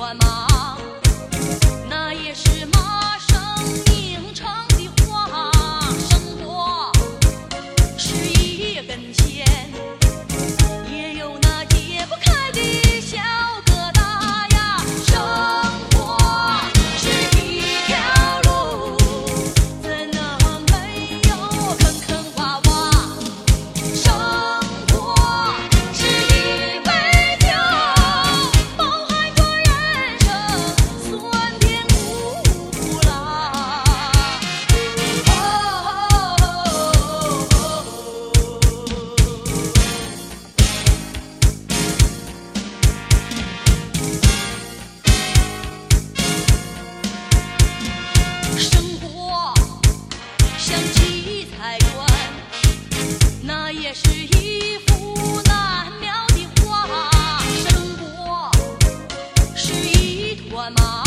团马，那也是马生拧成的花。生活是一根线，也有那解不开的小疙瘩呀。生活是一条路，怎能没有坑坑洼洼？生活是一杯酒，包含着人生酸甜苦辣。生活像七彩船，那也是一幅难描的画。生活是一团马。